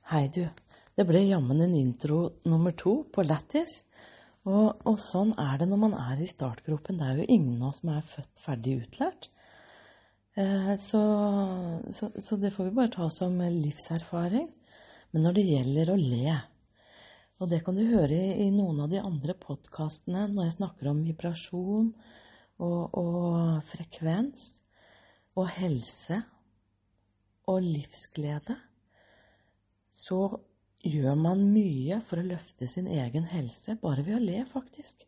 Hei du, det ble jammen en intro nummer 2 på Lættis, og sånn det når man i startgropen. Det jo ingen av oss som født ferdig utlært, så det får vi bare ta som livserfaring. Men når det gjelder å le, og det kan du høre i noen av de andre podcastene når jeg snakker om vibrasjon og frekvens og helse og livsglede, så gjør man mye for å løfte sin egen helse, bare ved å le faktisk.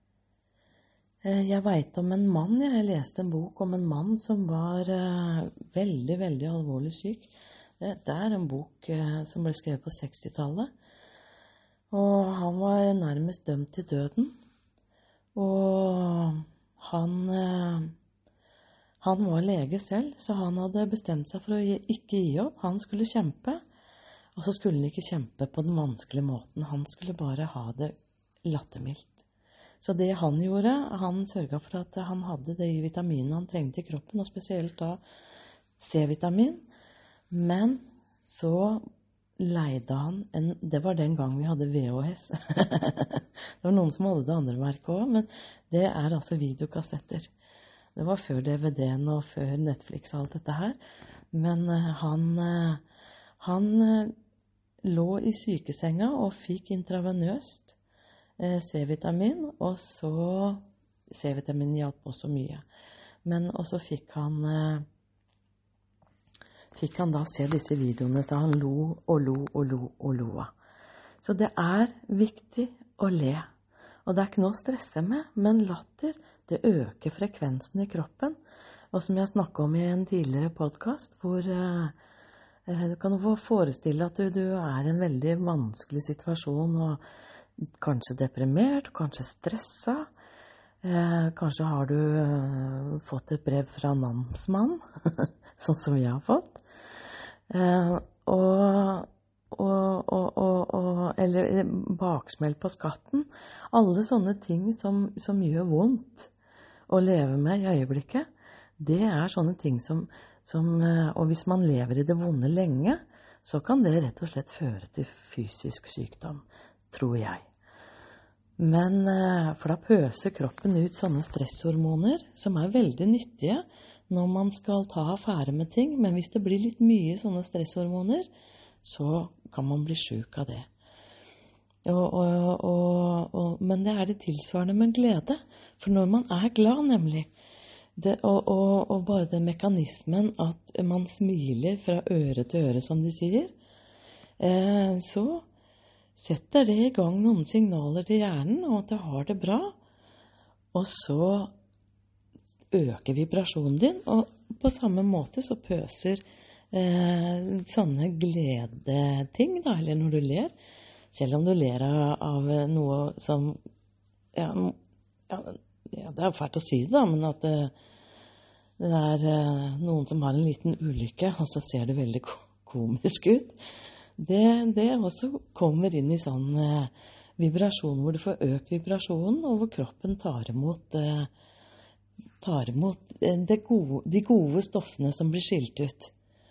Jeg vet om en mann, jeg leste en bok om en mann som var veldig, veldig alvorlig syk. Det en bok som ble skrevet på 60-tallet, og han var nærmest dømt til døden. Og han var lege selv, så han hadde bestemt seg for å ikke gi opp. Han skulle kjempe. Og så skulle han ikke kjempe på den vanskelige måten. Han skulle bare ha det lattermildt. Så det han gjorde, han sørget for at han hadde de vitaminene han trengte i kroppen, og spesielt da C-vitamin. Men så leide han det var den gang vi hadde VHS. Det var noen som hadde det andre merket også, men det altså videokassetter. Det var før DVD-en og før Netflix og alt dette her. Men han lå i sykesenga og fikk intravenøst C-vitamin, og så C-vitamin hjalp også mye. Men også fikk han da se disse videoene, så han lo og lo og lo og lo. Så det viktig å le. Og det ikke noe å stresse med, men latter, det øker frekvensen i kroppen. Og som jeg snakket om i en tidligere podcast, hvor du kan få forestille at du i en veldig vanskelig situasjon, og kanskje deprimert, kanskje stresset. Kanskje har du fått et brev fra namsmann, sånn som jeg har fått. Eller baksmell på skatten. Alle sånne ting som gjør vondt å leve med i øyeblikket, det sånne ting som og hvis man lever i det vonde lenge, så kan det rett og slett føre til fysisk sykdom, tror jeg. Men for da pøser kroppen ut sånne stresshormoner som veldig nyttige når man skal ta affære med ting, men hvis det blir litt mye sånne stresshormoner, så kan man bli syk av det. Men det det tilsvarende med glede, for når man glad nemlig, og bare den mekanismen at man smiler fra øre til øre, som de sier, så setter det i gang noen signaler til hjernen om at du har det bra, og så øker vibrasjonen din, og på samme måte så pøser sånne gledeting, da, eller når du ler, selv om du ler av noe som, det fælt å si det da, men at det noen som har en liten ulykke, og så ser det veldig komisk ut. Det også kommer inn i sånn vibrasjon, hvor du får økt vibrasjonen, og hvor kroppen tar imot de gode stoffene som blir skilt ut.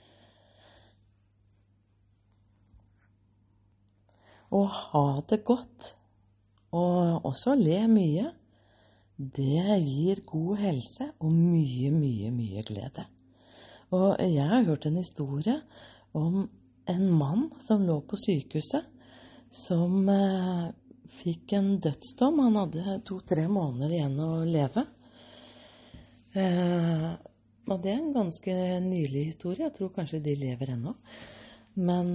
Å ha det godt, og også le mye, det gir god helse og mye, mye, mye glede. Og jeg har hørt en historie om en mann som lå på sykehuset, som fikk en dødsdom. Han hadde 2-3 måneder igjen å leve. Og det en ganske nylig historie. Jeg tror kanskje de lever ennå. Men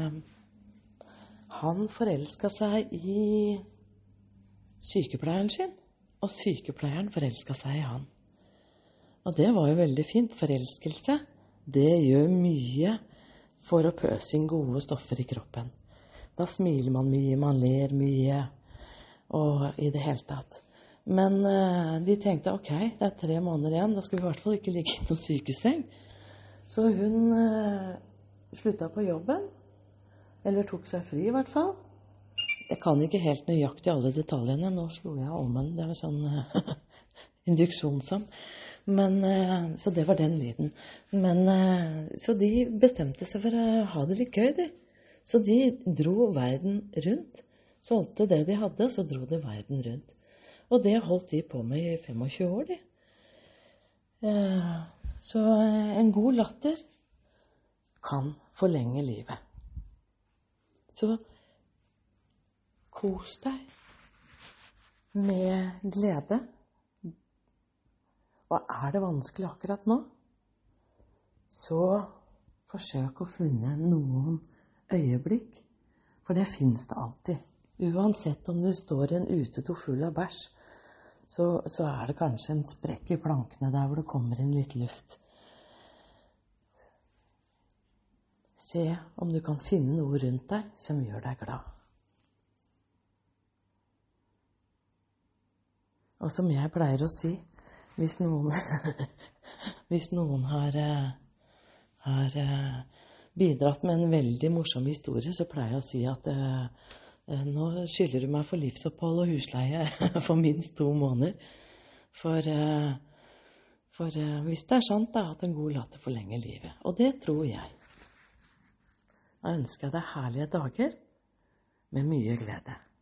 han forelsket seg i sykepleieren sin, og sykepleieren forelsket seg i han. Og det var jo veldig fint. Forelskelse, det gjør mye for å pøse inn gode stoffer i kroppen. Da smiler man mye, man ler mye, og i det hele tatt. Men de tenkte, ok, det 3 måneder igjen, da skal vi i hvert fall ikke ligge i noen sykeseng. Så hun sluttet på jobben, eller tok seg fri i hvert fall. Jeg kan ikke helt nøyaktig alle detaljene. Nå slo jeg om den. Det var sånn induksjonsom. Men, så det var den lyden. Men, så de bestemte seg for å ha det litt gøy, de. Så de dro verden rundt, solgte det de hadde, så dro de verden rundt. Og det holdt de på med i 25 år, de. Så en god latter kan forlenge livet. Så kos deg med glede. Og er det vanskelig akkurat nå, så forsøk å finne noen øyeblikk, for det finnes det alltid. Uansett om du står i en utedo full av bæsj, så er det kanskje en sprekk i plankene der hvor det kommer inn litt luft. Se om du kan finne noe rundt deg som gjør deg glad. Og som jeg pleier å si, hvis noen har bidratt med en veldig morsom historie, så pleier jeg å si at nå skylder du meg for livsopphold og husleie for minst 2 måneder. For hvis det er sant, da, at en god latter forlenger livet. Og det tror jeg. Jeg ønsker deg herlige dager med mye glede.